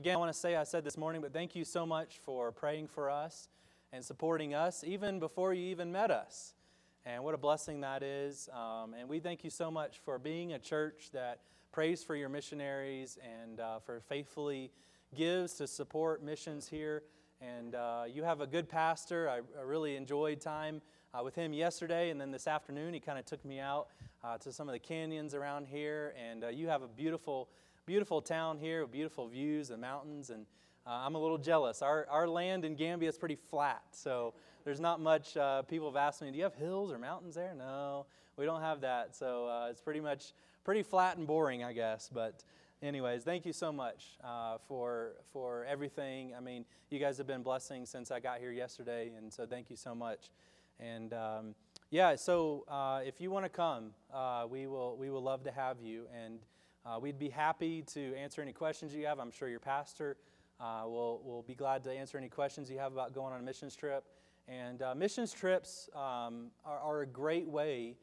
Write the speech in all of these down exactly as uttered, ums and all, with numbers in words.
again, I want to say, I said this morning, but thank you so much for praying for us and supporting us even before you even met us. And what a blessing that is. Um, and we thank you so much for being a church that prays for your missionaries and uh, for faithfully gives to support missions here. And uh, you have a good pastor. I, I really enjoyed time uh, with him yesterday, and then this afternoon he kind of took me out uh, to some of the canyons around here. And uh, you have a beautiful, beautiful town here with beautiful views and mountains. And uh, I'm a little jealous. Our our land in Gambia is pretty flat, so there's not much. Uh, people have asked me, "Do you have hills or mountains there?" No, we don't have that. So uh, it's pretty much pretty flat and boring, I guess. But anyways, thank you so much uh, for for everything. I mean, you guys have been blessing since I got here yesterday, and so thank you so much. And um, yeah, so uh, if you want to come, uh, we will we will love to have you, and uh, we'd be happy to answer any questions you have. I'm sure your pastor uh, will will be glad to answer any questions you have about going on a missions trip. And uh, missions trips um, are, are a great way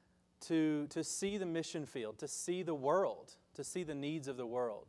to to see the mission field, to see the world, to see the needs of the world.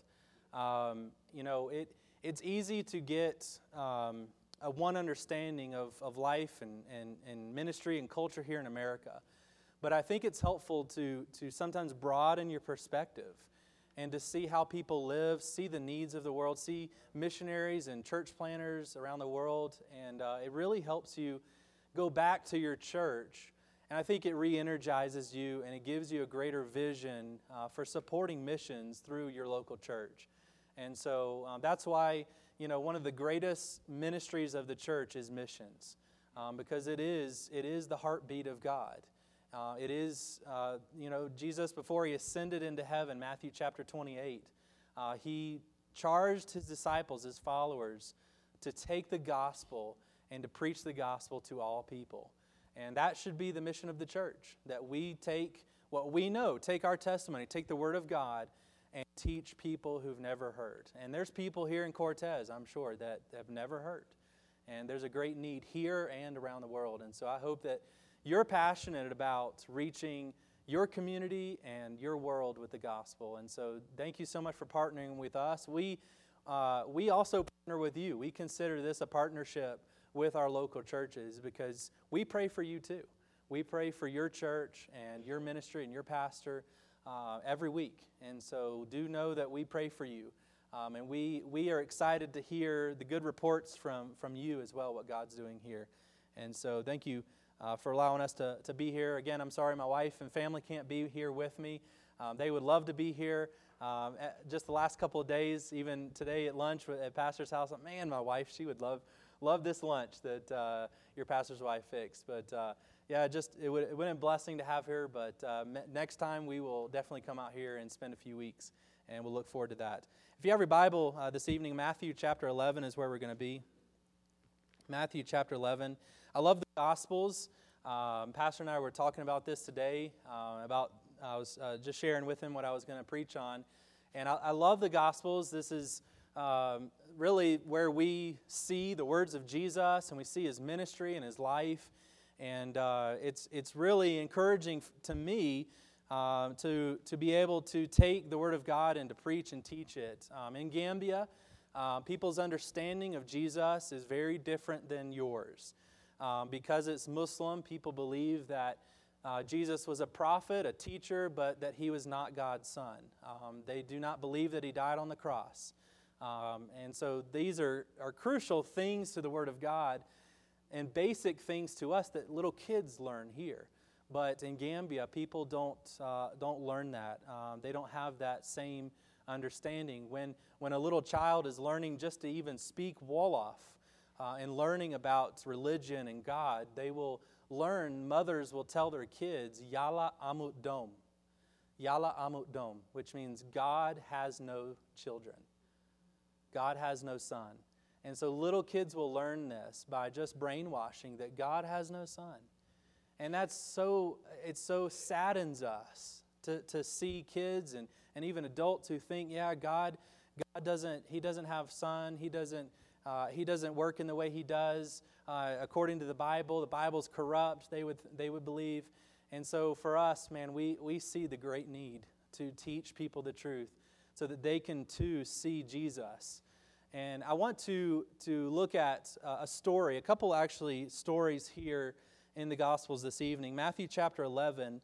Um, you know, it it's easy to get um, a one understanding of, of life and, and, and ministry and culture here in America. But I think it's helpful to to sometimes broaden your perspective and to see how people live, see the needs of the world, see missionaries and church planners around the world. And uh, it really helps you go back to your church. And I think it re-energizes you, and it gives you a greater vision uh, for supporting missions through your local church. And so um, that's why, you know, one of the greatest ministries of the church is missions, um, because it is it is the heartbeat of God. Uh, it is, uh, you know, Jesus, before he ascended into heaven, Matthew chapter twenty-eight, uh, he charged his disciples, his followers, to take the gospel and to preach the gospel to all people. And that should be the mission of the church, that we take what we know, take our testimony, take the Word of God, and teach people who've never heard. And there's people here in Cortez, I'm sure, that have never heard. And there's a great need here and around the world. And so I hope that you're passionate about reaching your community and your world with the gospel. And so thank you so much for partnering with us. We, uh, we also partner with you. We consider this a partnership with our local churches because we pray for you too. We pray for your church and your ministry and your pastor uh, every week. And so do know that we pray for you. Um, and we we are excited to hear the good reports from, from you as well, what God's doing here. And so thank you uh, for allowing us to, to be here. Again, I'm sorry my wife and family can't be here with me. Um, they would love to be here. Um, just the last couple of days, even today at lunch at Pastor's house, man, my wife, she would love Love this lunch that uh, your pastor's wife fixed. But uh, yeah, just it would it would have been a blessing to have her. But uh, me- next time we will definitely come out here and spend a few weeks, and we'll look forward to that. If you have your Bible uh, this evening, Matthew chapter eleven is where we're going to be. Matthew chapter eleven. I love the Gospels. Um, Pastor and I were talking about this today. Uh, about I was uh, just sharing with him what I was going to preach on, and I, I love the Gospels. This is Um, really where we see the words of Jesus and we see his ministry and his life, and uh, it's it's really encouraging to me uh, to to be able to take the word of God and to preach and teach it. Um, in Gambia, uh, people's understanding of Jesus is very different than yours. Um, because it's Muslim, people believe that uh, Jesus was a prophet, a teacher, but that he was not God's son. Um, they do not believe that he died on the cross. Um, and so these are, are crucial things to the Word of God and basic things to us that little kids learn here. But in Gambia, people don't uh, don't learn that. Um, they don't have that same understanding. When when a little child is learning just to even speak Wolof uh, and learning about religion and God, they will learn, mothers will tell their kids, Yala Amut Dom. Yala Amut Dom, which means God has no children. God has no son. And so little kids will learn this by just brainwashing that God has no son. And that's so, it so saddens us to, to see kids and, and even adults who think, yeah, God God doesn't, he doesn't have son, he doesn't, uh, he doesn't work in the way he does. Uh, according to the Bible, the Bible's corrupt, they would they would believe. And so for us, man, we, we see the great need to teach people the truth so that they can too see Jesus. And I want to, to look at uh, a story, a couple actually stories here in the Gospels this evening. Matthew chapter eleven.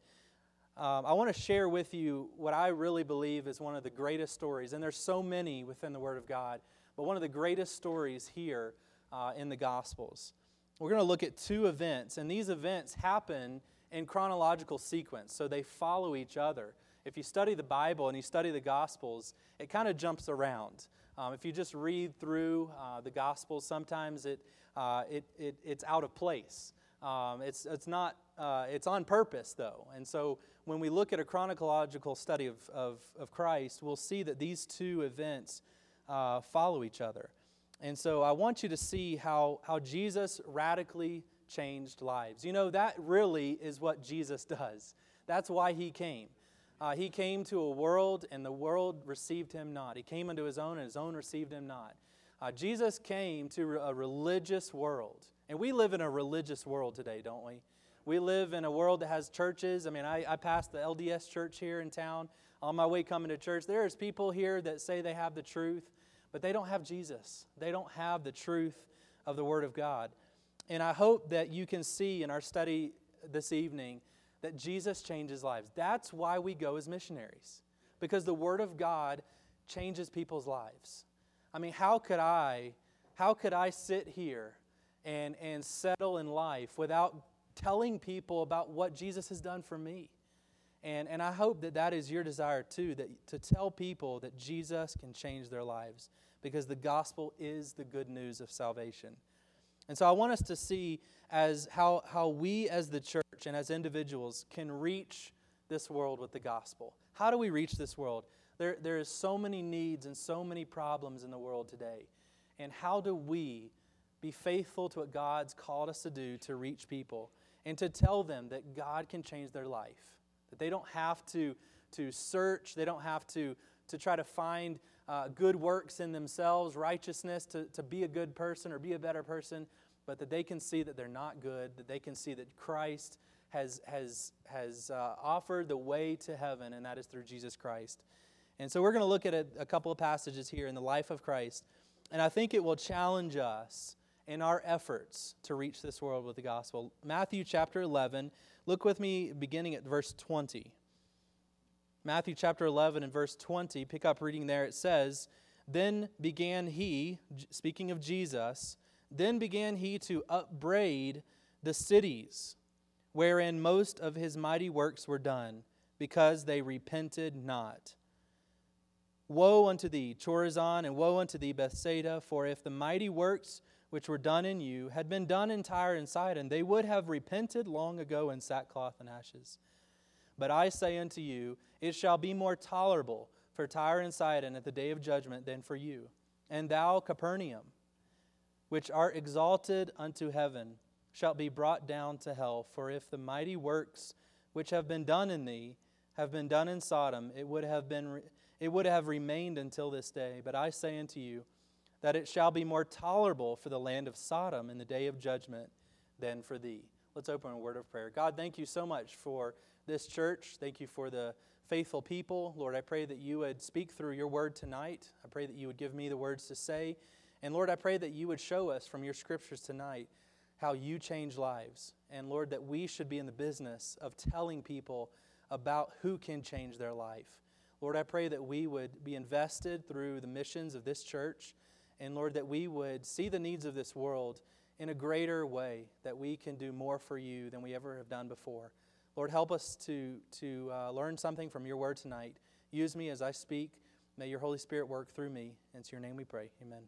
Um, I want to share with you what I really believe is one of the greatest stories, and there's so many within the Word of God, but one of the greatest stories here uh, in the Gospels. We're going to look at two events, and these events happen in chronological sequence, so they follow each other. If you study the Bible and you study the Gospels, it kind of jumps around. Um, if you just read through uh, the Gospels, sometimes it, uh, it, it it's out of place. Um, it's it's not uh, it's on purpose though, and so when we look at a chronological study of of, of Christ, we'll see that these two events uh, follow each other. And so I want you to see how how Jesus radically changed lives. You know, that really is what Jesus does. That's why He came. Uh, he came to a world, and the world received Him not. He came unto His own, and His own received Him not. Uh, Jesus came to a religious world. And we live in a religious world today, don't we? We live in a world that has churches. I mean, I, I passed the L D S church here in town. On my way coming to church, there's people here that say they have the truth, but they don't have Jesus. They don't have the truth of the Word of God. And I hope that you can see in our study this evening that Jesus changes lives. That's why we go as missionaries, because the Word of God changes people's lives. I mean, how could I, how could I sit here and, and settle in life without telling people about what Jesus has done for me? And, and I hope that that is your desire too, that to tell people that Jesus can change their lives, because the gospel is the good news of salvation. And so I want us to see as how, how we as the church and as individuals can reach this world with the gospel. How do we reach this world? There, there is so many needs and so many problems in the world today. And how do we be faithful to what God's called us to do to reach people and to tell them that God can change their life? That they don't have to, to search, they don't have to, to try to find uh, good works in themselves, righteousness to, to be a good person or be a better person, but that they can see that they're not good, that they can see that Christ has, has, has uh, offered the way to heaven, and that is through Jesus Christ. And so we're going to look at a, a couple of passages here in the life of Christ, and I think it will challenge us in our efforts to reach this world with the gospel. Matthew chapter eleven, look with me beginning at verse twenty. Matthew chapter eleven and verse twenty, pick up reading there. It says, "Then began he," speaking of Jesus, "then began he to upbraid the cities wherein most of his mighty works were done, because they repented not. Woe unto thee, Chorazin, and woe unto thee, Bethsaida, for if the mighty works which were done in you had been done in Tyre and Sidon, they would have repented long ago in sackcloth and ashes. But I say unto you, it shall be more tolerable for Tyre and Sidon at the day of judgment than for you. And thou, Capernaum, which art exalted unto heaven, shalt be brought down to hell. For if the mighty works which have been done in thee have been done in Sodom, it would have been it would have remained until this day. But I say unto you, that it shall be more tolerable for the land of Sodom in the day of judgment than for thee." Let's open a word of prayer. God, thank you so much for this church. Thank you for the faithful people. Lord, I pray that you would speak through your word tonight. I pray that you would give me the words to say. And Lord, I pray that you would show us from your scriptures tonight how you change lives. And Lord, that we should be in the business of telling people about who can change their life. Lord, I pray that we would be invested through the missions of this church. And Lord, that we would see the needs of this world in a greater way, that we can do more for you than we ever have done before. Lord, help us to, to uh, learn something from your word tonight. Use me as I speak. May your Holy Spirit work through me. It's your name we pray. Amen.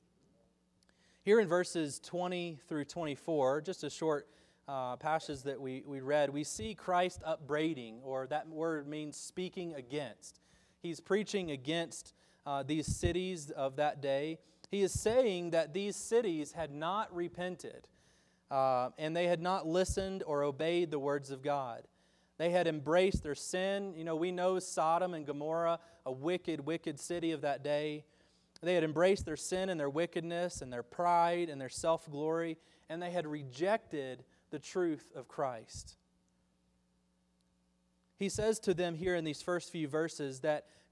Here in verses twenty through twenty-four, just a short uh, passage that we, we read, we see Christ upbraiding, or that word means speaking against. He's preaching against uh, these cities of that day. He is saying that these cities had not repented, uh, and they had not listened or obeyed the words of God. They had embraced their sin. You know, we know Sodom and Gomorrah, a wicked, wicked city of that day. They had embraced their sin and their wickedness and their pride and their self-glory, and they had rejected the truth of Christ. He says to them here in these first few verses that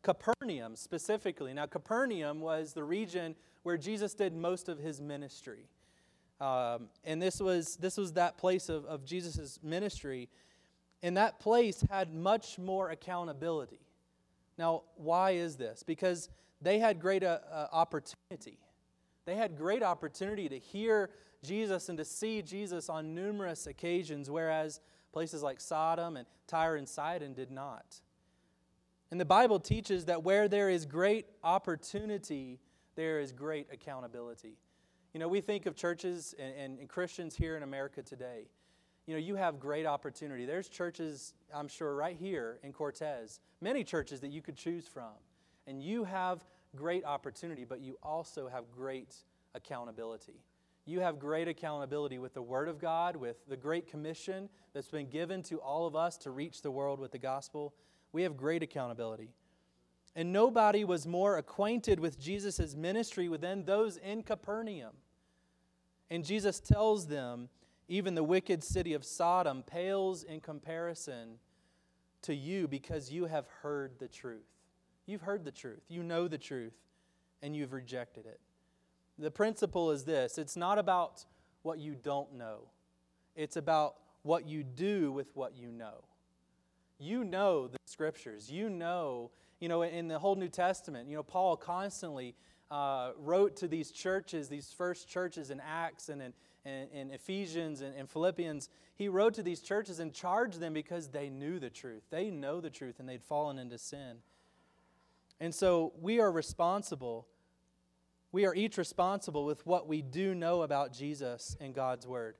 Capernaum specifically. Now, Capernaum was the region where Jesus did most of his ministry. Um, and this was this was that place of, of Jesus' ministry. And that place had much more accountability. Now, why is this? Because they had great uh, uh, opportunity. They had great opportunity to hear Jesus and to see Jesus on numerous occasions, whereas places like Sodom and Tyre and Sidon did not. And the Bible teaches that where there is great opportunity, there is great accountability. You know, we think of churches and, and Christians here in America today. You know, you have great opportunity. There's churches, I'm sure, right here in Cortez, many churches that you could choose from. And you have great opportunity, but you also have great accountability. You have great accountability with the Word of God, with the Great Commission that's been given to all of us to reach the world with the gospel. We have great accountability. And nobody was more acquainted with Jesus' ministry than those in Capernaum. And Jesus tells them, even the wicked city of Sodom pales in comparison to you because you have heard the truth. You've heard the truth. You know the truth, and you've rejected it. The principle is this. It's not about what you don't know. It's about what you do with what you know. You know the Scriptures. You know, you know, in the whole New Testament, you know, Paul constantly uh, wrote to these churches, these first churches in Acts and in In, in Ephesians and in Philippians, he wrote to these churches and charged them because they knew the truth. They know the truth and they'd fallen into sin. And so we are responsible. We are each responsible with what we do know about Jesus and God's Word.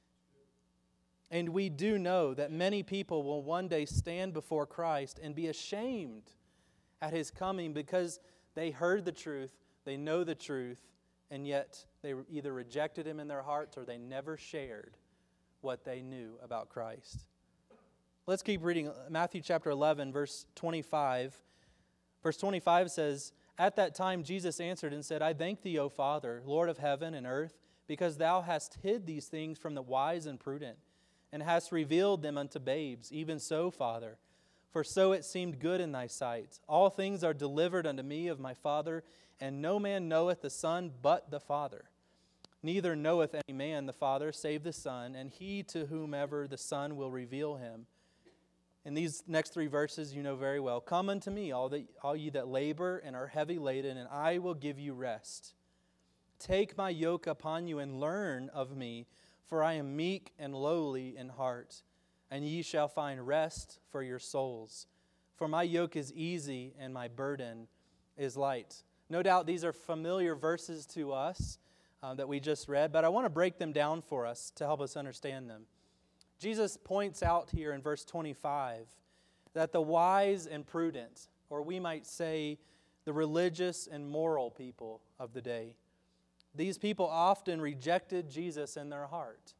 And we do know that many people will one day stand before Christ and be ashamed at His coming because they heard the truth, they know the truth, and yet they either rejected Him in their hearts or they never shared what they knew about Christ. Let's keep reading Matthew chapter eleven, verse twenty-five. Verse twenty-five says, "At that time Jesus answered and said, I thank Thee, O Father, Lord of heaven and earth, because Thou hast hid these things from the wise and prudent, and hast revealed them unto babes. Even so, Father, for so it seemed good in Thy sight. All things are delivered unto me of my Father, and no man knoweth the Son but the Father. Neither knoweth any man the Father save the Son, and he to whomever the Son will reveal Him." In these next three verses you know very well. "Come unto me, all, that, all ye that labor and are heavy laden, and I will give you rest. Take my yoke upon you and learn of me, for I am meek and lowly in heart, and ye shall find rest for your souls. For my yoke is easy and my burden is light." No doubt these are familiar verses to us uh, that we just read, but I want to break them down for us to help us understand them. Jesus points out here in verse twenty-five that the wise and prudent, or we might say the religious and moral people of the day, these people often rejected Jesus in their heart.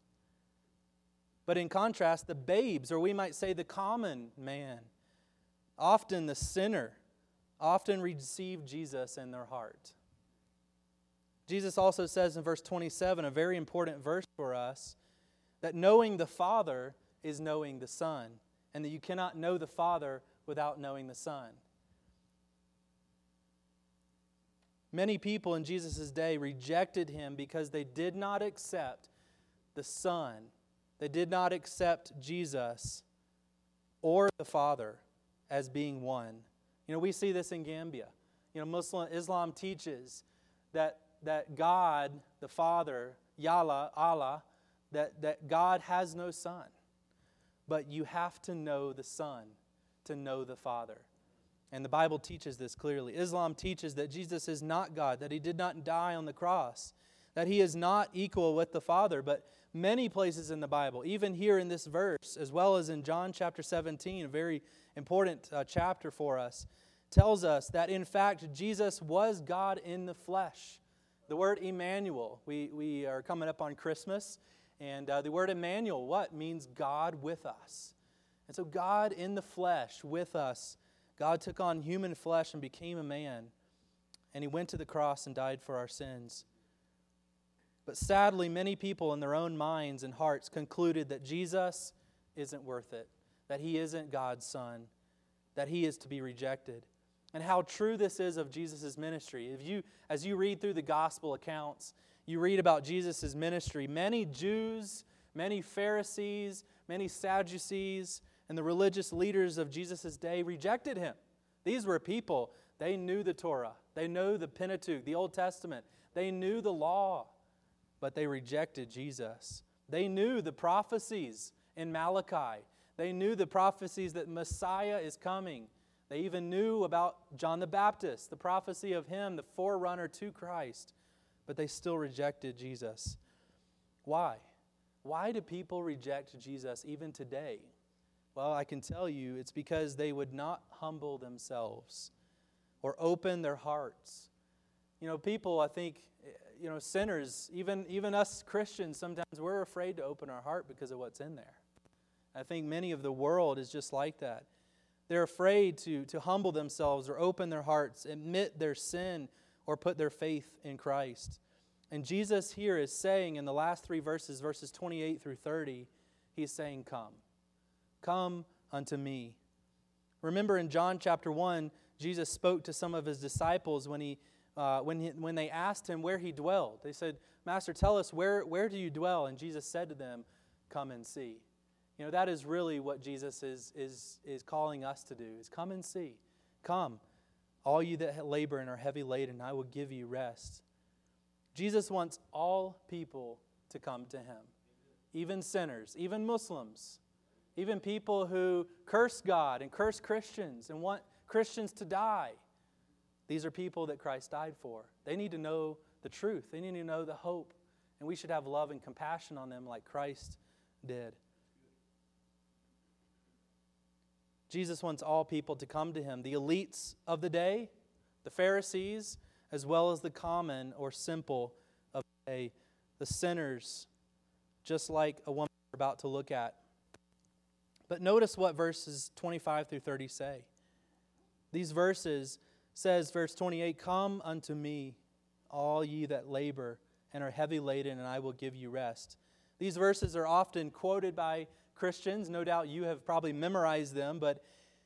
But in contrast, the babes, or we might say the common man, often the sinner, often received Jesus in their heart. Jesus also says in verse twenty-seven, a very important verse for us, that knowing the Father is knowing the Son, and that you cannot know the Father without knowing the Son. Many people in Jesus' day rejected Him because they did not accept the Son. They did not accept Jesus or the Father as being one. You know, we see this in Gambia. You know, Muslim Islam teaches that that God, the Father, Yahweh, Allah, that, that God has no Son. But you have to know the Son to know the Father. And the Bible teaches this clearly. Islam teaches that Jesus is not God, that He did not die on the cross, that He is not equal with the Father. But many places in the Bible, even here in this verse, as well as in John chapter seventeen, a very important uh, chapter for us, tells us that in fact Jesus was God in the flesh. The word Emmanuel, we, we are coming up on Christmas, and uh, the word Emmanuel, what? Means God with us. And so God in the flesh with us, God took on human flesh and became a man, and He went to the cross and died for our sins. But sadly, many people in their own minds and hearts concluded that Jesus isn't worth it, that He isn't God's Son, that He is to be rejected. and how true this is of Jesus' ministry. If you, as you read through the gospel accounts, you read about Jesus' ministry, many Jews, many Pharisees, many Sadducees, and the religious leaders of Jesus' day rejected him. These were people, they knew the Torah, they knew the Pentateuch, the Old Testament, they knew the law, but they rejected Jesus. They knew the prophecies in Malachi. They knew the prophecies that Messiah is coming. They even knew about John the Baptist, the prophecy of him, the forerunner to Christ, but they still rejected Jesus. Why? Why do people reject Jesus even today? Well, I can tell you it's because they would not humble themselves or open their hearts. You know, people, I think, you know, sinners, even, even us Christians, sometimes we're afraid to open our heart because of what's in there. I think many of the world is just like that. They're afraid to, to humble themselves or open their hearts, admit their sin, or put their faith in Christ. And Jesus here is saying in the last three verses, verses twenty-eight through thirty, He's saying, come. Come unto me. Remember in John chapter one, Jesus spoke to some of His disciples when he, uh, when he, when they asked Him where He dwelled. They said, Master, tell us, where, where do you dwell? And Jesus said to them, come and see. You know, that is really what Jesus is, is, is calling us to do, is come and see. Come, all you that labor and are heavy laden, I will give you rest. Jesus wants all people to come to Him, even sinners, even Muslims, even people who curse God and curse Christians and want Christians to die. These are people that Christ died for. They need to know the truth. They need to know the hope. And we should have love and compassion on them like Christ did. Jesus wants all people to come to Him, the elites of the day, the Pharisees, as well as the common or simple of the day, the sinners, just like a woman we're about to look at. But notice what verses twenty-five through thirty say. These verses says, verse twenty-eight, come unto me, all ye that labor and are heavy laden, and I will give you rest. These verses are often quoted by Christians. No doubt you have probably memorized them, but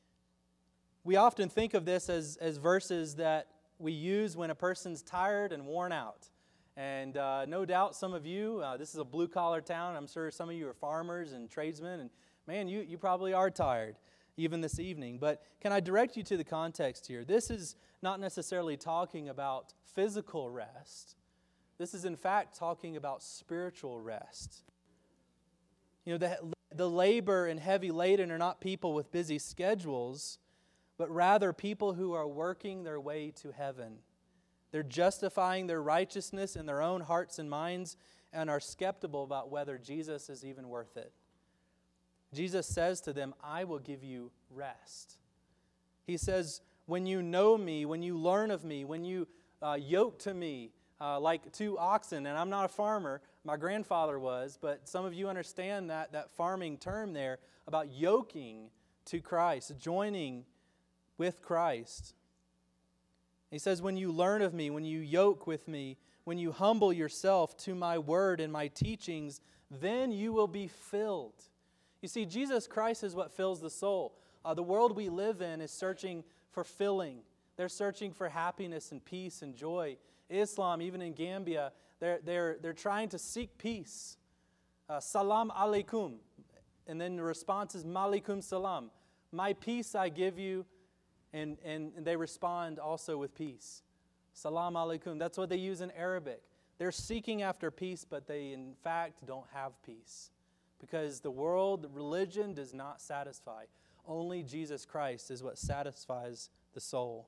we often think of this as, as verses that we use when a person's tired and worn out. And uh, no doubt some of you, uh, this is a blue-collar town. I'm sure some of you are farmers and tradesmen, and man, you, you probably are tired even this evening. But can I direct you to the context here? This is not necessarily talking about physical rest. This is in fact talking about spiritual rest. You know, the, the labor and heavy laden are not people with busy schedules, but rather people who are working their way to heaven. They're justifying their righteousness in their own hearts and minds and are skeptical about whether Jesus is even worth it. Jesus says to them, I will give you rest. He says, when you know me, when you learn of me, when you uh, yoke to me uh, like two oxen, and I'm not a farmer, my grandfather was, but some of you understand that, that farming term there about yoking to Christ, joining with Christ. He says, when you learn of me, when you yoke with me, when you humble yourself to my word and my teachings, then you will be filled. You see, Jesus Christ is what fills the soul. Uh, the world we live in is searching for filling. They're searching for happiness and peace and joy. Islam, even in Gambia, they're, they're, they're trying to seek peace. Uh, salam alaikum. And then the response is malikum salam. My peace I give you. And, and, and they respond also with peace. Salam alaikum. That's what they use in Arabic. They're seeking after peace, but they in fact don't have peace. Because the world, the religion does not satisfy. Only Jesus Christ is what satisfies the soul.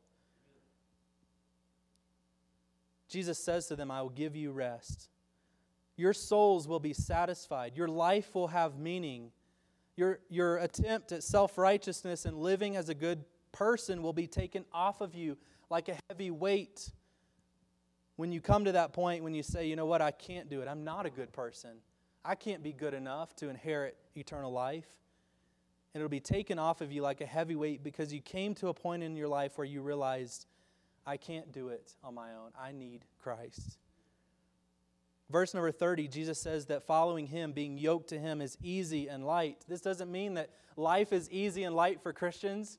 Jesus says to them, I will give you rest. Your souls will be satisfied. Your life will have meaning. Your, your attempt at self-righteousness and living as a good person will be taken off of you like a heavy weight. When you come to that point when you say, you know what, I can't do it. I'm not a good person. I can't be good enough to inherit eternal life. And it'll be taken off of you like a heavy weight because you came to a point in your life where you realized, I can't do it on my own. I need Christ. Verse number thirty, Jesus says that following Him, being yoked to Him, is easy and light. This doesn't mean that life is easy and light for Christians.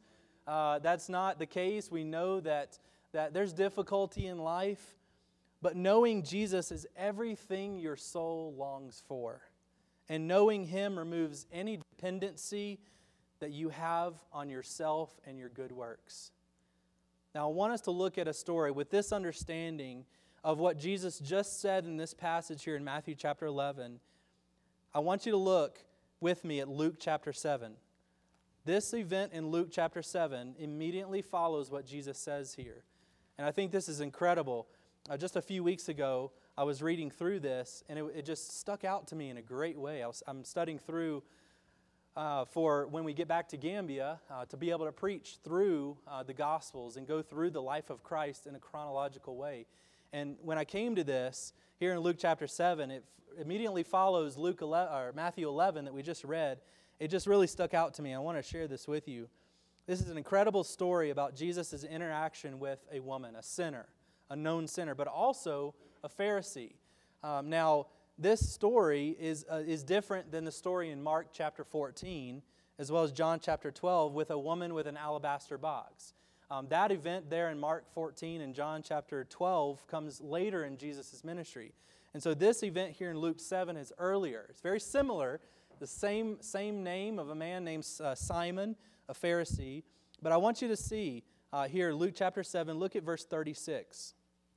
uh, that's not the case. We know that, that there's difficulty in life, but knowing Jesus is everything your soul longs for. And knowing Him removes any dependency that you have on yourself and your good works. Now, I want us to look at a story with this understanding of what Jesus just said in this passage here in Matthew chapter eleven. I want you to look with me at Luke chapter seven. This event in Luke chapter seven immediately follows what Jesus says here. And I think this is incredible. Uh, just a few weeks ago, I was reading through this, and it, it just stuck out to me in a great way. I was, I'm studying through uh, for when we get back to Gambia uh, to be able to preach through uh, the Gospels and go through the life of Christ in a chronological way. And when I came to this, here in Luke chapter seven, it f- immediately follows Luke eleven, or Matthew eleven that we just read. It just really stuck out to me. I want to share this with you. This is an incredible story about Jesus' interaction with a woman, a sinner, a known sinner, but also a Pharisee. Um, now, this story is uh, is different than the story in Mark chapter fourteen, as well as John chapter twelve, with a woman with an alabaster box. Um, that event there in Mark fourteen and John chapter twelve comes later in Jesus' ministry. And so this event here in Luke seven is earlier. It's very similar, the same, same name of a man named uh, Simon, a Pharisee. But I want you to see uh, here, Luke chapter seven, look at verse thirty-six.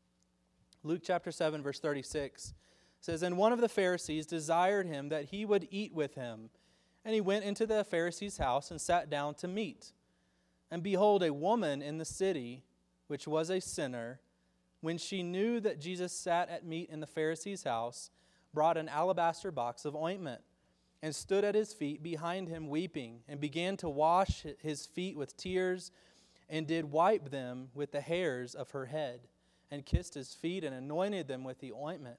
Luke chapter seven, verse thirty-six says, "And one of the Pharisees desired him that he would eat with him. And he went into the Pharisee's house and sat down to meat. And behold, a woman in the city, which was a sinner, when she knew that Jesus sat at meat in the Pharisee's house, brought an alabaster box of ointment, and stood at his feet behind him weeping, and began to wash his feet with tears, and did wipe them with the hairs of her head, and kissed his feet, and anointed them with the ointment.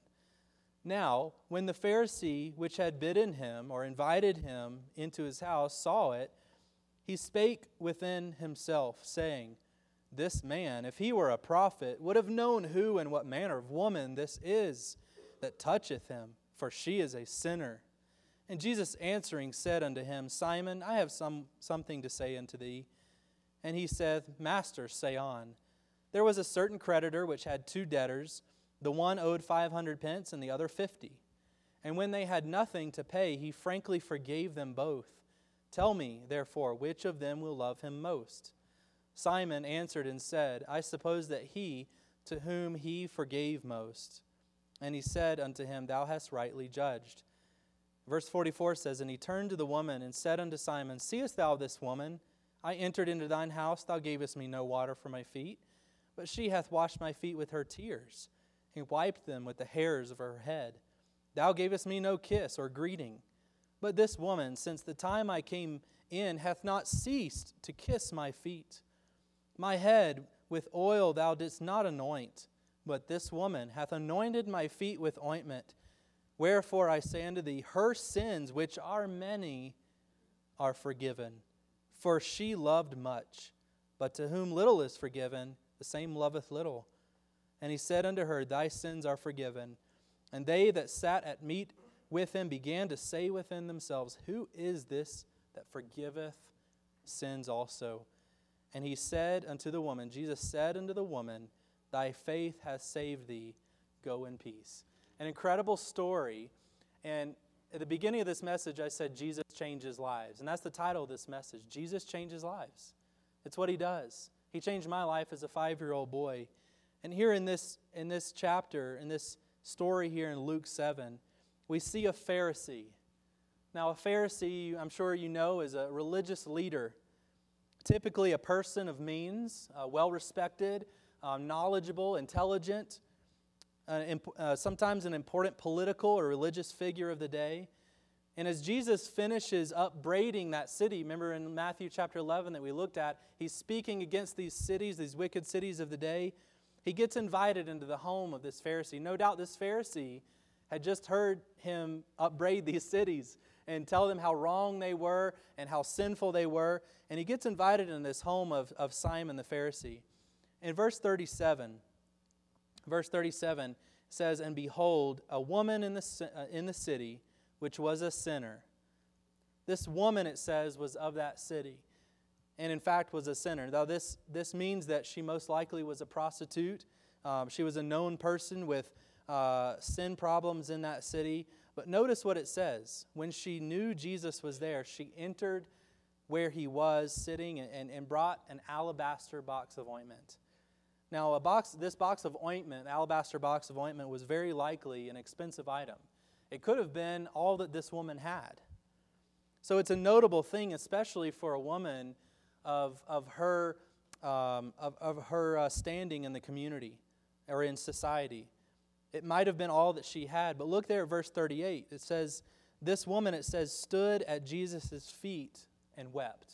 Now, when the Pharisee which had bidden him, or invited him into his house, saw it, he spake within himself, saying, This man, if he were a prophet, would have known who and what manner of woman this is that toucheth him, for she is a sinner. And Jesus answering said unto him, Simon, I have some something to say unto thee. And he saith, Master, say on. There was a certain creditor which had two debtors. The one owed five hundred pence, and the other fifty. And when they had nothing to pay, he frankly forgave them both. Tell me, therefore, which of them will love him most? Simon answered and said, I suppose that he, to whom he forgave most. And he said unto him, Thou hast rightly judged. Verse forty-four says, And he turned to the woman and said unto Simon, Seest thou this woman? I entered into thine house, thou gavest me no water for my feet, but she hath washed my feet with her tears, and wiped them with the hairs of her head. Thou gavest me no kiss or greeting. But this woman, since the time I came in, hath not ceased to kiss my feet. My head with oil thou didst not anoint, but this woman hath anointed my feet with ointment. Wherefore I say unto thee, her sins, which are many, are forgiven. For she loved much. But to whom little is forgiven, the same loveth little. And he said unto her, Thy sins are forgiven. And they that sat at meat with him began to say within themselves, Who is this that forgiveth sins also? And he said unto the woman, Jesus said unto the woman, Thy faith hath saved thee. Go in peace. An incredible story. And at the beginning of this message, I said Jesus changes lives. And that's the title of this message. Jesus changes lives. It's what he does. He changed my life as a five-year-old boy. And here in this, in this chapter, in this story here in Luke seven, we see a Pharisee. Now, a Pharisee, I'm sure you know, is a religious leader. Typically a person of means, uh, well-respected, um, knowledgeable, intelligent, uh, imp- uh, sometimes an important political or religious figure of the day. And as Jesus finishes upbraiding that city, remember in Matthew chapter eleven that we looked at, he's speaking against these cities, these wicked cities of the day. He gets invited into the home of this Pharisee. No doubt this Pharisee had just heard him upbraid these cities and tell them how wrong they were and how sinful they were. And he gets invited in this home of, of Simon the Pharisee. In verse thirty-seven, verse thirty-seven says, And behold, a woman in the, uh, in the city, which was a sinner. This woman, it says, was of that city. and in fact was a sinner. Now this, this means that she most likely was a prostitute. Um, she was a known person with uh, sin problems in that city. But notice what it says. When she knew Jesus was there, she entered where he was sitting and, and brought an alabaster box of ointment. Now, a box, this box of ointment, alabaster box of ointment, was very likely an expensive item. It could have been all that this woman had. So it's a notable thing, especially for a woman of, of her, um, of, of her uh, standing in the community or in society. It might have been all that she had, but look there at verse thirty-eight. It says, this woman, it says, stood at Jesus' feet and wept.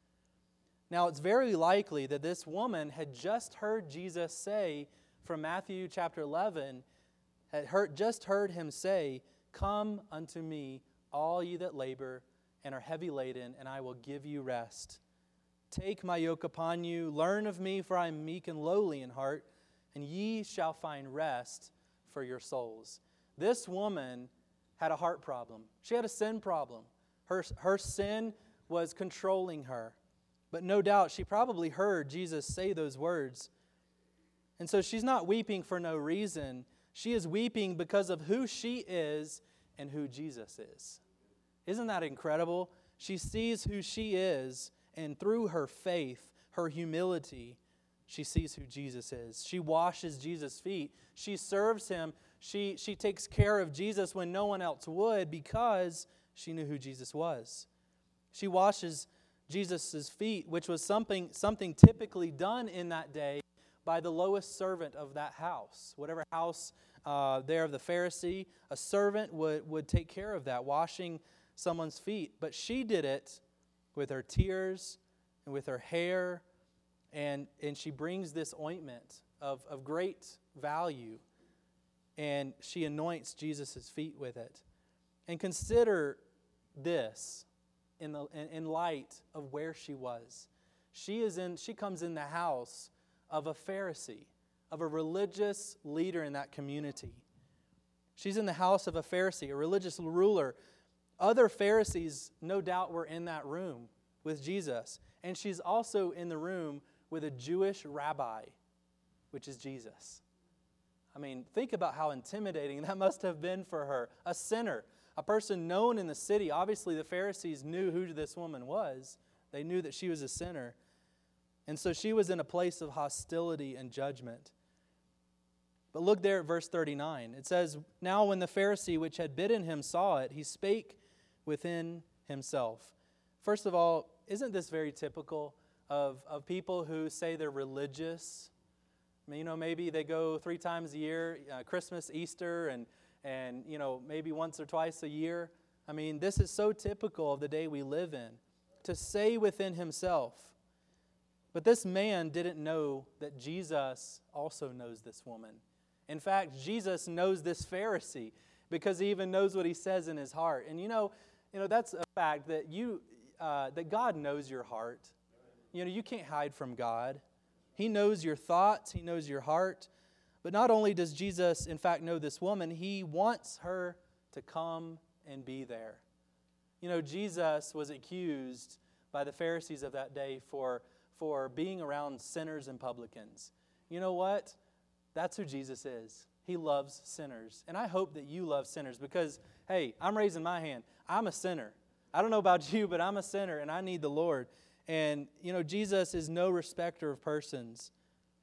Now, it's very likely that this woman had just heard Jesus say from Matthew chapter eleven, had heard, just heard him say, come unto me, all ye that labor and are heavy laden, and I will give you rest. Take my yoke upon you, learn of me, for I am meek and lowly in heart, and ye shall find rest for your souls. This woman had a heart problem. She had a sin problem. Her, her sin was controlling her. But no doubt she probably heard Jesus say those words. And so she's not weeping for no reason. She is weeping because of who she is and who Jesus is. Isn't that incredible? She sees who she is, and through her faith, her humility, she sees who Jesus is. She washes Jesus' feet. She serves him. She, she takes care of Jesus when no one else would because she knew who Jesus was. She washes Jesus' feet, which was something, something typically done in that day by the lowest servant of that house. Whatever house uh, there of the Pharisee, a servant would, would take care of that, washing someone's feet. But she did it with her tears and with her hair, and, and she brings this ointment of, of great value, and she anoints Jesus' feet with it. And consider this in, the, in, in light of where she was. She is in. She comes in the house of a Pharisee, of a religious leader in that community. She's in the house of a Pharisee, a religious ruler. Other Pharisees, no doubt, were in that room with Jesus. And she's also in the room with a Jewish rabbi, which is Jesus. I mean, think about how intimidating that must have been for her. A sinner, a person known in the city. Obviously, the Pharisees knew who this woman was. They knew that she was a sinner. And so she was in a place of hostility and judgment. But look there at verse thirty-nine. It says, now when the Pharisee which had bidden him saw it, he spake within himself. First of all, isn't this very typical of, of people who say they're religious? I mean, you know, maybe they go three times a year, uh, Christmas, Easter, and, and, you know, maybe once or twice a year. I mean, this is so typical of the day we live in, to say within himself. But this man didn't know that Jesus also knows this woman. In fact, Jesus knows this Pharisee because he even knows what he says in his heart. And you know, you know that's a fact that you uh, that God knows your heart. You know, you can't hide from God. He knows your thoughts. He knows your heart. But not only does Jesus, in fact, know this woman, he wants her to come and be there. You know, Jesus was accused by the Pharisees of that day for, for being around sinners and publicans. You know what? That's who Jesus is. He loves sinners. And I hope that you love sinners because, hey, I'm raising my hand. I'm a sinner. I don't know about you, but I'm a sinner and I need the Lord. And, you know, Jesus is no respecter of persons.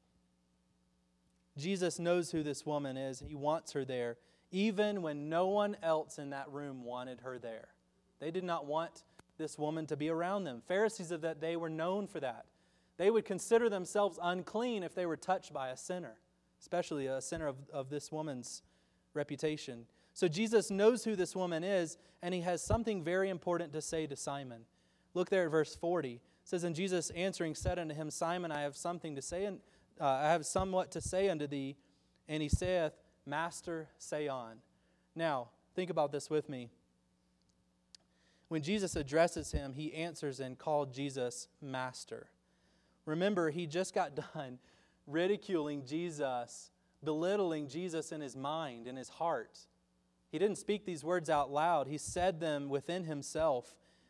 Jesus knows who this woman is. He wants her there, even when no one else in that room wanted her there. They did not want this woman to be around them. Pharisees of that day were known for that. They would consider themselves unclean if they were touched by a sinner, especially a sinner of, of this woman's reputation. So Jesus knows who this woman is, and he has something very important to say to Simon. Look there at verse forty. It says, and Jesus answering said unto him, Simon, I have something to say, and uh, I have somewhat to say unto thee. And he saith, Master, say on. Now, think about this with me. When Jesus addresses him, he answers and called Jesus Master. Remember, he just got done ridiculing Jesus, belittling Jesus in his mind, in his heart. He didn't speak these words out loud. He said them within himself.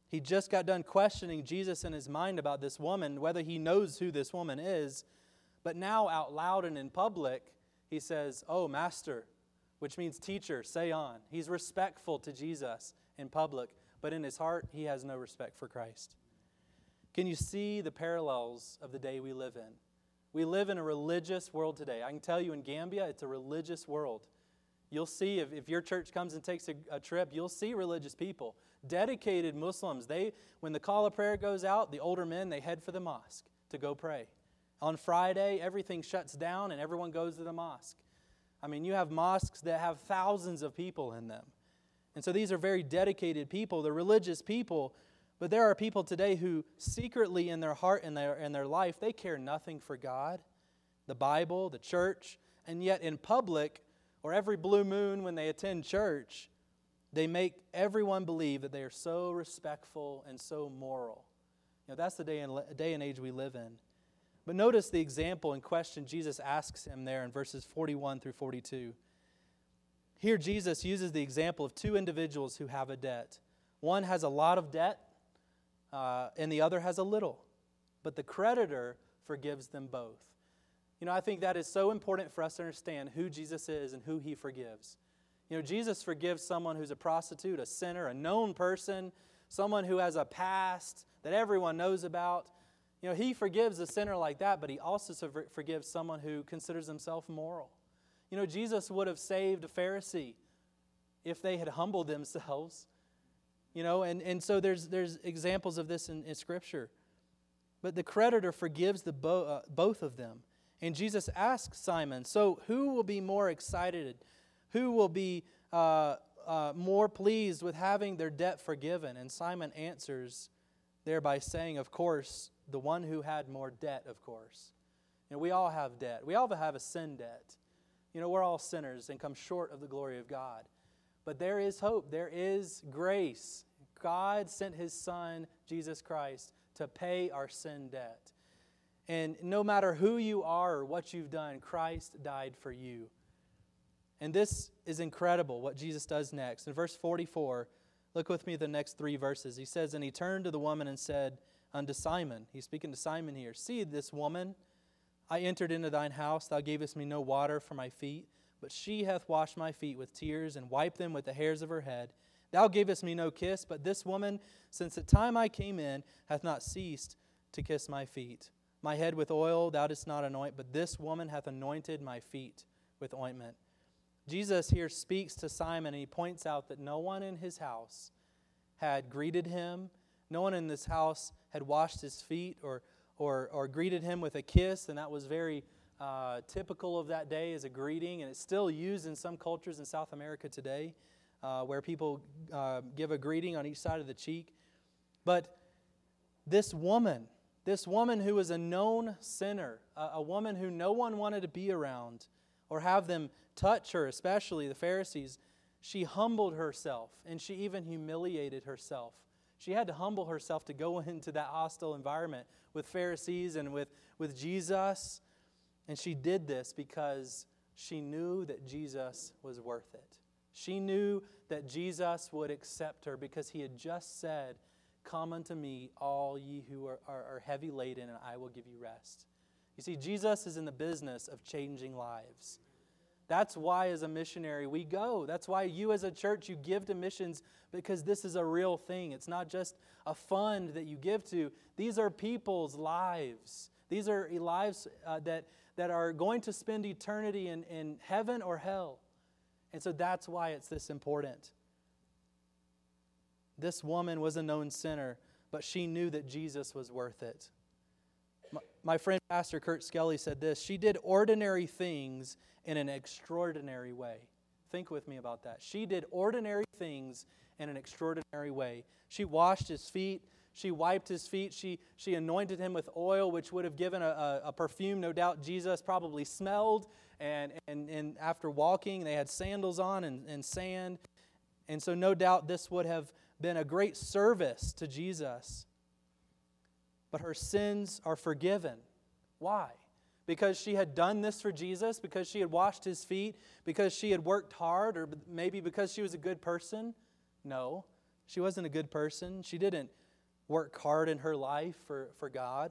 He just got done questioning Jesus in his mind about this woman, whether he knows who this woman is. But now out loud and in public, he says, "Oh, Master," which means teacher, say on. He's respectful to Jesus in public, but in his heart, he has no respect for Christ. Can you see the parallels of the day we live in? We live in a religious world today. I can tell you in Gambia, it's a religious world. You'll see, if, if your church comes and takes a, a trip, you'll see religious people. Dedicated Muslims, they, when the call of prayer goes out, the older men, they head for the mosque to go pray. On Friday, everything shuts down and everyone goes to the mosque. I mean, you have mosques that have thousands of people in them. And so these are very dedicated people. They're religious people. But there are people today who secretly in their heart and their, in their life, they care nothing for God, the Bible, the church. And yet in public, or every blue moon when they attend church, they make everyone believe that they are so respectful and so moral. You know, that's the day and, day and age we live in. But notice the example in question Jesus asks him there in verses forty-one through forty-two. Here Jesus uses the example of two individuals who have a debt. One has a lot of debt, uh, and the other has a little. But the creditor forgives them both. You know, I think that is so important for us to understand who Jesus is and who he forgives. You know, Jesus forgives someone who's a prostitute, a sinner, a known person, someone who has a past that everyone knows about. You know, he forgives a sinner like that, but he also forgives someone who considers himself moral. You know, Jesus would have saved a Pharisee if they had humbled themselves. You know, and, and so there's there's examples of this in, in Scripture. But the creditor forgives the bo- uh, both of them. And Jesus asks Simon, so who will be more excited? Who will be uh, uh, more pleased with having their debt forgiven? And Simon answers there by saying, of course, the one who had more debt, of course. You know, we all have debt. We all have a sin debt. You know, we're all sinners and come short of the glory of God. But there is hope. There is grace. God sent his Son, Jesus Christ, to pay our sin debt. And no matter who you are or what you've done, Christ died for you. And this is incredible, what Jesus does next. In verse forty-four, look with me at the next three verses. He says, and he turned to the woman and said unto Simon, he's speaking to Simon here, see this woman, I entered into thine house, thou gavest me no water for my feet, but she hath washed my feet with tears and wiped them with the hairs of her head. Thou gavest me no kiss, but this woman, since the time I came in, hath not ceased to kiss my feet. My head with oil thou didst not anoint, but this woman hath anointed my feet with ointment. Jesus here speaks to Simon, and he points out that no one in his house had greeted him. No one in this house had washed his feet or or, or greeted him with a kiss, and that was very uh, typical of that day as a greeting, and it's still used in some cultures in South America today, uh, where people uh, give a greeting on each side of the cheek. But this woman, this woman who was a known sinner, a, a woman who no one wanted to be around or have them touch her, especially the Pharisees, she humbled herself, and she even humiliated herself. She had to humble herself to go into that hostile environment with Pharisees and with, with Jesus. And she did this because she knew that Jesus was worth it. She knew that Jesus would accept her because he had just said, come unto me, all ye who are, are, are heavy laden, and I will give you rest. You see, Jesus is in the business of changing lives. That's why as a missionary we go. That's why you as a church, you give to missions, because this is a real thing. It's not just a fund that you give to. These are people's lives. These are lives uh, that, that are going to spend eternity in, in heaven or hell. And so that's why it's this important. This woman was a known sinner, but she knew that Jesus was worth it. My, my friend Pastor Kurt Skelly said this, she did ordinary things in an extraordinary way. Think with me about that. She did ordinary things in an extraordinary way. She washed his feet. She wiped his feet. She, she anointed him with oil, which would have given a, a, a perfume, no doubt Jesus probably smelled. And, and, and after walking, they had sandals on and, and sand. And so no doubt this would have been a great service to Jesus. But her sins are forgiven. Why? Because she had done this for Jesus, because she had washed his feet, because she had worked hard, or maybe because she was a good person? No. She wasn't a good person. She didn't work hard in her life for, for God.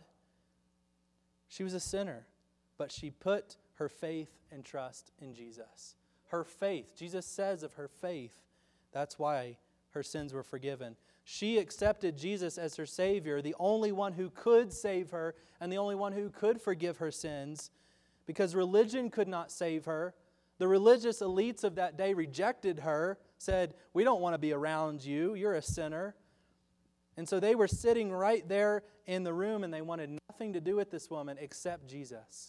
She was a sinner, but she put her faith and trust in Jesus. Her faith, Jesus says of her faith, that's why her sins were forgiven. She accepted Jesus as her Savior, the only one who could save her and the only one who could forgive her sins, because religion could not save her. The religious elites of that day rejected her, said, "We don't want to be around you. You're a sinner." And so they were sitting right there in the room and they wanted nothing to do with this woman except Jesus.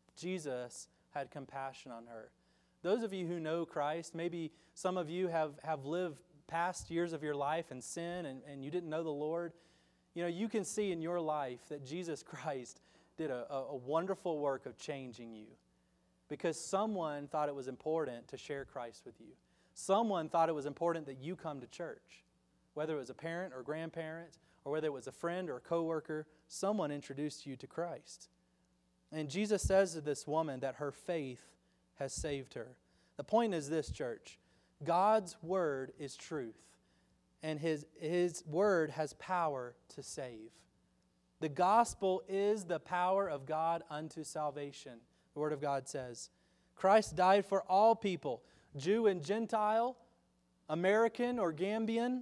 Jesus had compassion on her. Those of you who know Christ, maybe some of you have, have lived past years of your life in sin and, and you didn't know the Lord. You know, you can see in your life that Jesus Christ did a, a, a wonderful work of changing you because someone thought it was important to share Christ with you. Someone thought it was important that you come to church. Whether it was a parent or grandparent, or whether it was a friend or a coworker, someone introduced you to Christ. And Jesus says to this woman that her faith has saved her. The point is this, church. God's word is truth, and His, His word has power to save. The gospel is the power of God unto salvation, the word of God says. Christ died for all people, Jew and Gentile, American or Gambian,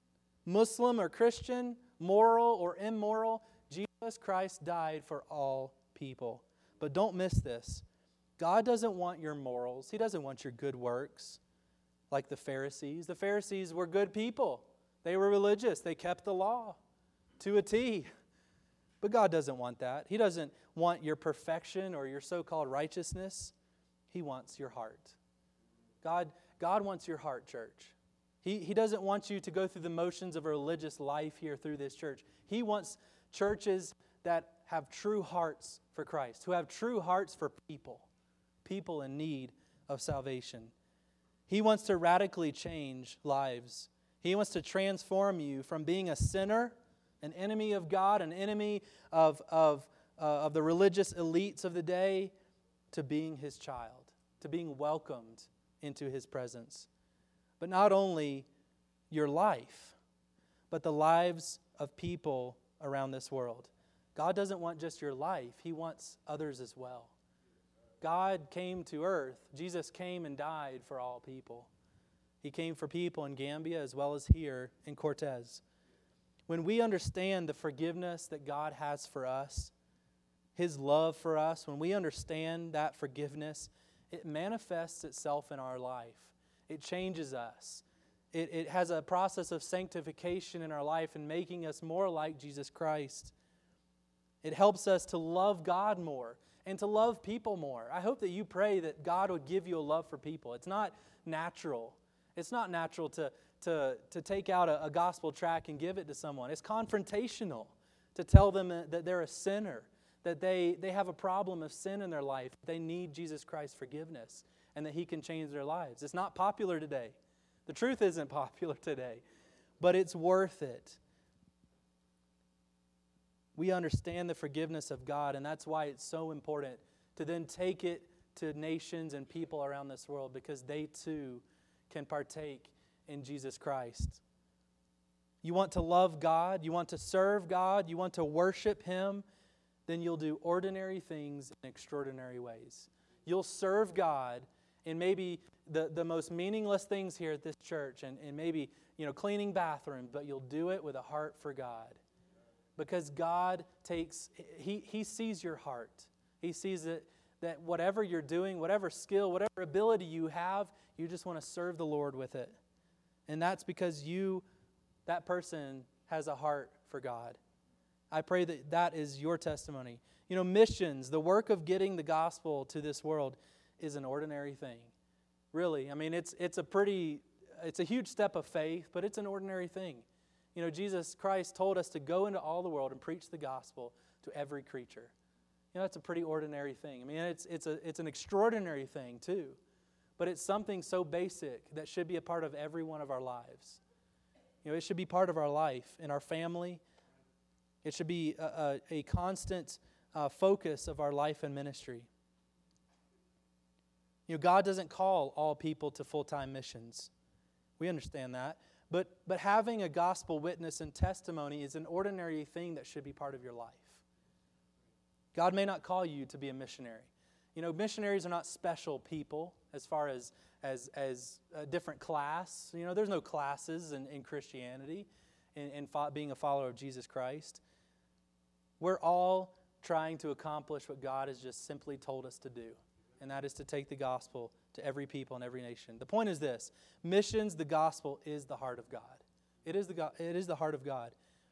Muslim or Christian, moral or immoral. Jesus Christ died for all people. But don't miss this. God doesn't want your morals. He doesn't want your good works like the Pharisees. The Pharisees were good people. They were religious. They kept the law to a T. But God doesn't want that. He doesn't want your perfection or your so-called righteousness. He wants your heart. God, God wants your heart, church. He, he doesn't want you to go through the motions of a religious life here through this church. He wants churches that have true hearts for Christ, who have true hearts for people, people in need of salvation. He wants to radically change lives. He wants to transform you from being a sinner, an enemy of God, an enemy of, of, uh, of the religious elites of the day, to being His child, to being welcomed into His presence. But not only your life, but the lives of people around this world. God doesn't want just your life. He wants others as well. God came to earth. Jesus came and died for all people. He came for people in Gambia as well as here in Cortez. When we understand the forgiveness that God has for us, His love for us, when we understand that forgiveness, it manifests itself in our life. It changes us. It, it has a process of sanctification in our life and making us more like Jesus Christ. It helps us to love God more and to love people more. I hope that you pray that God would give you a love for people. It's not natural. It's not natural to, to, to take out a, a gospel tract and give it to someone. It's confrontational to tell them that they're a sinner, that they, they have a problem of sin in their life. They need Jesus Christ's forgiveness and that He can change their lives. It's not popular today. The truth isn't popular today, but it's worth it. We understand the forgiveness of God, and that's why it's so important to then take it to nations and people around this world, because they too can partake in Jesus Christ. You want to love God, you want to serve God, you want to worship Him, then you'll do ordinary things in extraordinary ways. You'll serve God in maybe the, the most meaningless things here at this church, and, and maybe, you know, cleaning bathrooms, but you'll do it with a heart for God. Because God takes, He, he sees your heart. He sees that, that whatever you're doing, whatever skill, whatever ability you have, you just want to serve the Lord with it. And that's because you, that person, has a heart for God. I pray that that is your testimony. You know, missions, the work of getting the gospel to this world, is an ordinary thing. Really, I mean, it's it's a pretty, it's a huge step of faith, but it's an ordinary thing. You know, Jesus Christ told us to go into all the world and preach the gospel to every creature. You know, that's a pretty ordinary thing. I mean, it's it's a it's an extraordinary thing too, but it's something so basic that should be a part of every one of our lives. You know, it should be part of our life, in our family. It should be a, a, a constant uh, focus of our life and ministry. You know, God doesn't call all people to full-time missions. We understand that. But, but having a gospel witness and testimony is an ordinary thing that should be part of your life. God may not call you to be a missionary. You know, missionaries are not special people as far as, as, as a different class. You know, there's no classes in, in Christianity, in, in fo- being a follower of Jesus Christ. We're all trying to accomplish what God has just simply told us to do, and that is to take the gospel to every people and every nation. The point is this: missions, the gospel, is the heart of God. It is the go- it is the heart of God.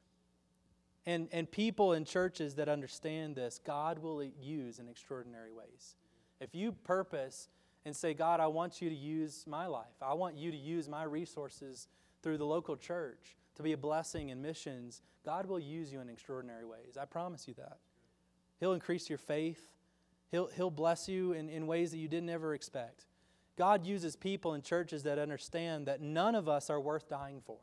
And, and people in churches that understand this, God will use in extraordinary ways. If you purpose and say, God, I want you to use my life. I want you to use my resources through the local church to be a blessing in missions, God will use you in extraordinary ways. I promise you that. He'll increase your faith. He'll, he'll bless you in, in ways that you didn't ever expect. God uses people in churches that understand that none of us are worth dying for.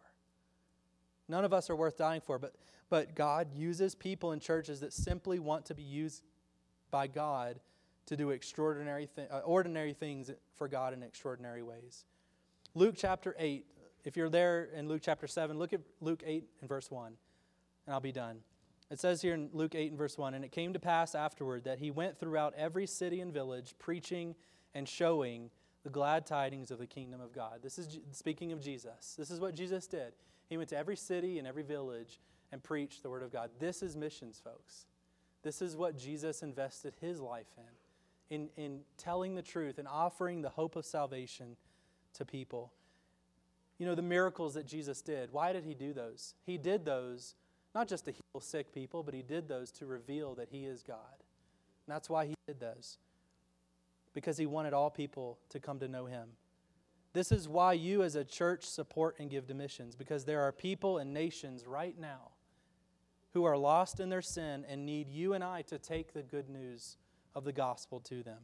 None of us are worth dying for, but, but God uses people in churches that simply want to be used by God to do extraordinary th- uh, ordinary things for God in extraordinary ways. Luke chapter eight, if you're there in Luke chapter seven, look at Luke eight and verse one, and I'll be done. It says here in Luke eight and verse one, and it came to pass afterward that he went throughout every city and village, preaching and showing the glad tidings of the kingdom of God. This is G- speaking of Jesus. This is what Jesus did. He went to every city and every village and preached the word of God. This is missions, folks. This is what Jesus invested his life in, in, in telling the truth and offering the hope of salvation to people. You know, the miracles that Jesus did, why did he do those? He did those not just to heal sick people, but he did those to reveal that he is God. And that's why he did those, because he wanted all people to come to know him. This is why you as a church support and give to missions, because there are people and nations right now who are lost in their sin and need you and I to take the good news of the gospel to them.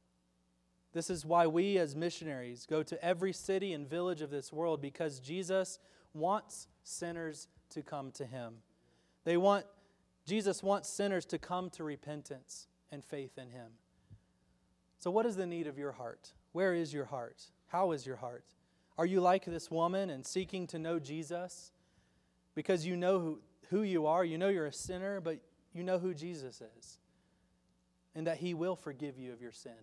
This is why we as missionaries go to every city and village of this world, because Jesus wants sinners to come to him. They want Jesus wants sinners to come to repentance and faith in him. So what is the need of your heart? Where is your heart? How is your heart? Are you like this woman and seeking to know Jesus because you know who, who you are? You know you're a sinner, but you know who Jesus is and that he will forgive you of your sin.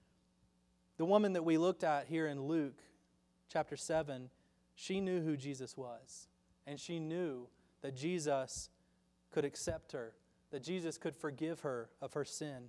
The woman that we looked at here in Luke chapter seven, she knew who Jesus was, and she knew that Jesus could accept her, that Jesus could forgive her of her sin.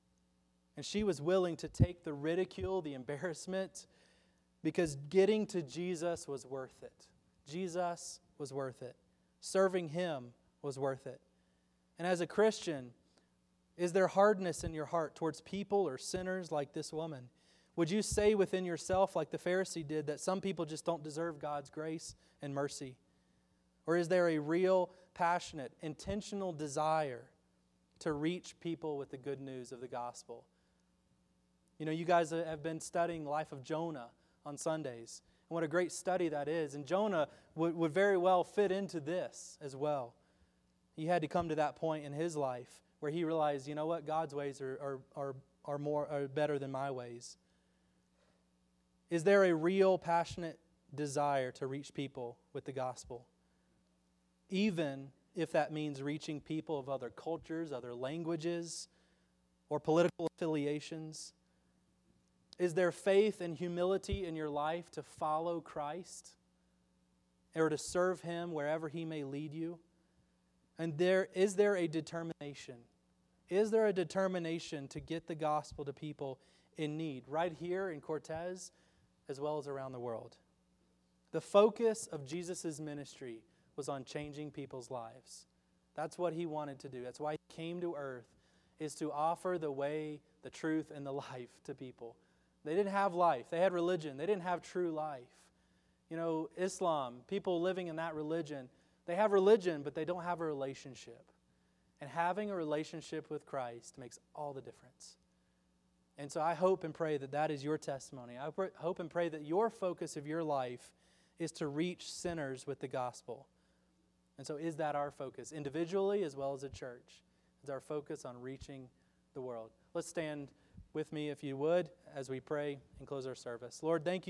And she was willing to take the ridicule, the embarrassment, because getting to Jesus was worth it. Jesus was worth it. Serving him was worth it. And as a Christian, is there hardness in your heart towards people or sinners like this woman? Would you say within yourself, like the Pharisee did, that some people just don't deserve God's grace and mercy? Or is there a real, passionate, intentional desire to reach people with the good news of the gospel? You know, you guys have been studying the life of Jonah on Sundays. And what a great study that is. And Jonah would, would very well fit into this as well. He had to come to that point in his life where he realized, you know what, God's ways are, are, are, are, more, are better than my ways. Is there a real, passionate desire to reach people with the gospel? Even if that means reaching people of other cultures, other languages, or political affiliations? Is there faith and humility in your life to follow Christ or to serve him wherever he may lead you? And there is there a determination? Is there a determination to get the gospel to people in need right here in Cortez as well as around the world? The focus of Jesus' ministry was on changing people's lives. That's what he wanted to do. That's why he came to earth, is to offer the way, the truth, and the life to people. They didn't have life. They had religion. They didn't have true life. You know, Islam, people living in that religion, they have religion, but they don't have a relationship. And having a relationship with Christ makes all the difference. And so I hope and pray that that is your testimony. I hope and pray that your focus of your life is to reach sinners with the gospel. And so is that our focus, individually as well as a church? Is our focus on reaching the world? Let's stand with me, if you would, as we pray and close our service. Lord, thank you.